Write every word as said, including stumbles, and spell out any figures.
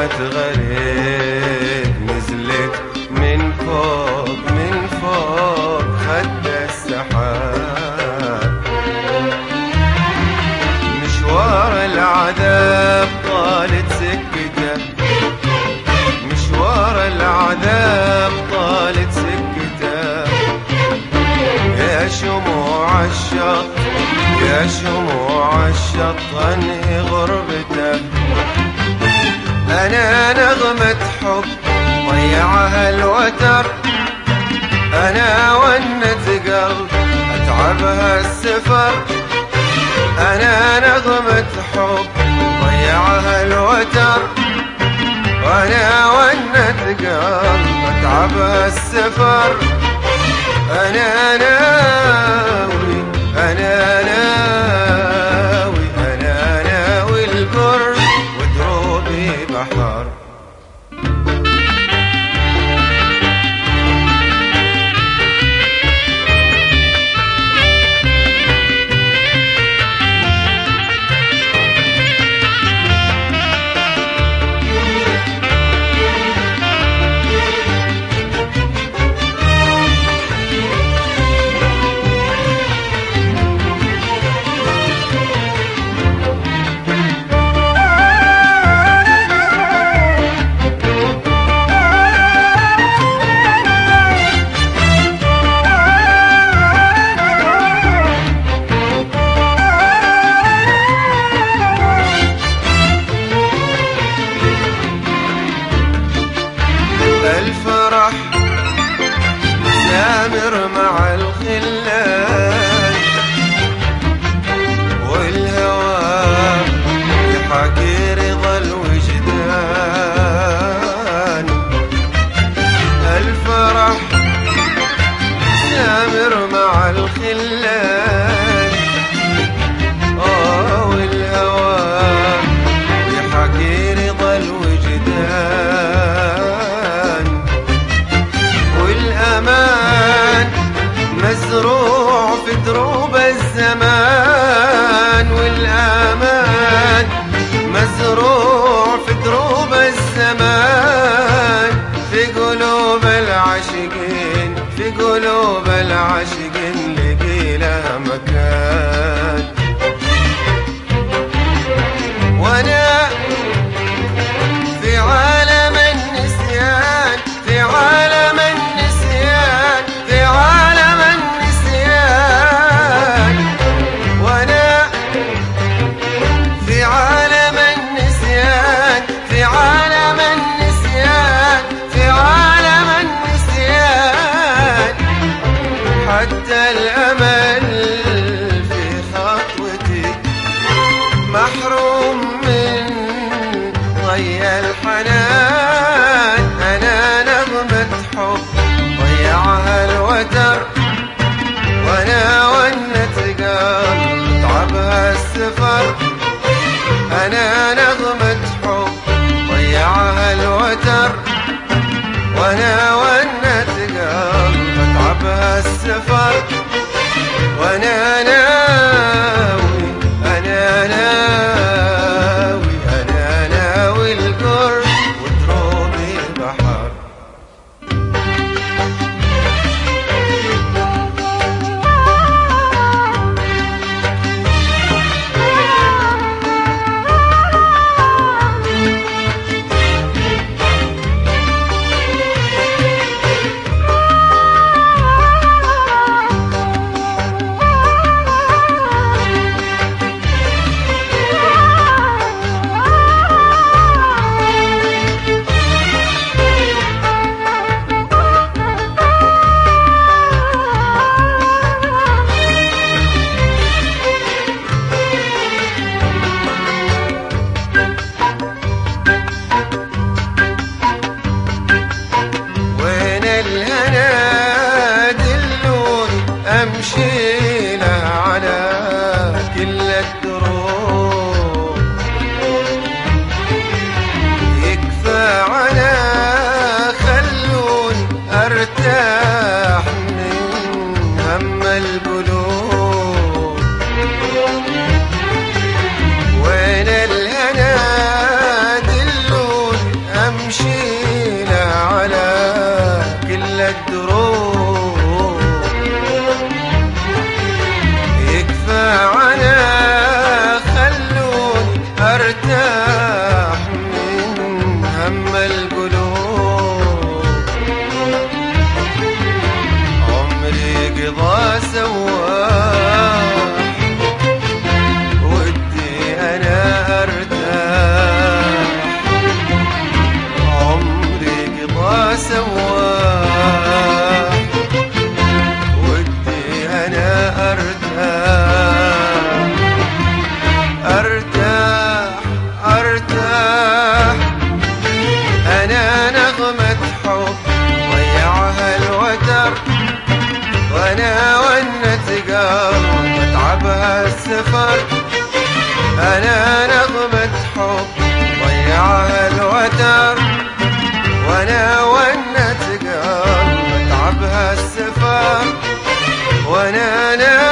دمعة غريب نزلت من فوق من فوق خد السحاب. مشوار العذاب طالت سكته، مشوار العذاب طالت سكته. يا شموع الشط يا شموع الشط انهي غربته. انا نغمة حب ضيعها الوتر، انا ونة قلب اتعبها السفر. انا نغمة حب ضيعها الوتر، وانا ونة قلب اتعبها السفر. انا ناوي انا ناوي انا ناوي القرب ودروبي بحر. الفرح سامر مع الخلان، والهوى يحاكي رضا الوجدان. الفرح سامر مع الخلان، آه والهوى يحاكي رضا الوجدان. والأمان مزروع في دروب الزمان، والأمان مزروع في دروب الزمان. في قلوب العاشقين في قلوب العاشقين لقي لها مكان. وانا في عالم النسيان في عالم النسيان في عالم النسيان. وانا في عالم النسيان في عالم النسيان في عالم النسيان. حتى الامل في خطوتي محروم من ضي الحنان. انا نغمة حب ضيعها الوتر، وانا ونة قلب تعبها السفر. انا نغمة حب ضيعها الوتر، وانا ونة قلب تعبها السفر. وانا ناوي انا ناوي انا ناوي القرب ودروبي بحر. أنا نغمة حب ضيعها الوتر، وأنا ونت قلب تعبها السفر، وأنا